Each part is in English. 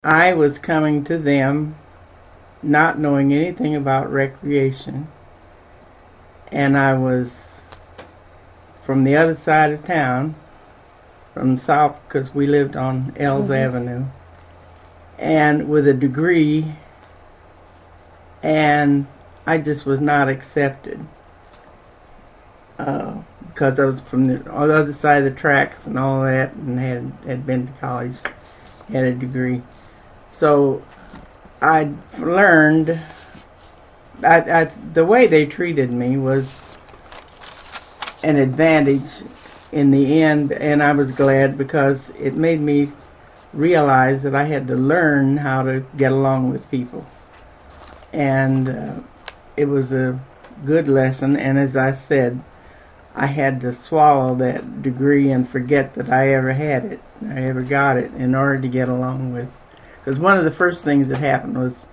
I was coming to them not knowing anything about recreation, and I was from the other side of town, from the south, because we lived on Ells Avenue, and with a degree, and I just was not accepted because I was from the other side of the tracks and all that, and had been to college, had a degree. So I learned the way they treated me was an advantage in the end, and I was glad because it made me realize that I had to learn how to get along with people. And it was a good lesson, and as I said, I had to swallow that degree and forget that I ever had it, I ever got it, in order to get along with. Because one of the first things that happened was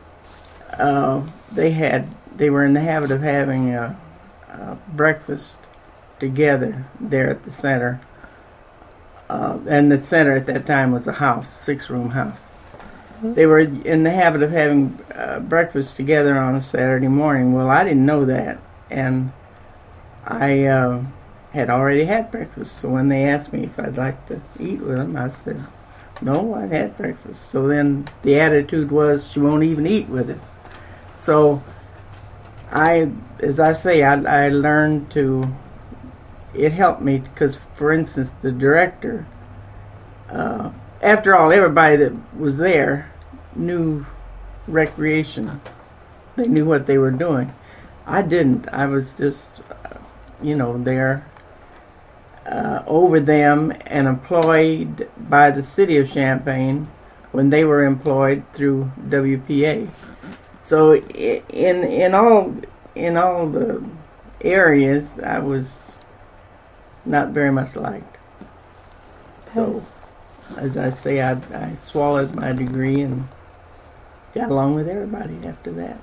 they were in the habit of having a breakfast together there at the center. And the center at that time was a house, 6-room house. They were in the habit of having breakfast together on a Saturday morning. Well, I didn't know that, and I had already had breakfast. So when they asked me if I'd like to eat with them, I said, no, I'd had breakfast. So then the attitude was, she won't even eat with us. So as I say, I learned to, it helped me because, for instance, the director, after all, everybody that was there knew recreation. They knew what they were doing. I didn't. I was just, there over them and employed by the city of Champaign when they were employed through WPA. So in all the areas, I was not very much liked. So, as I say, I swallowed my degree and got along with everybody after that.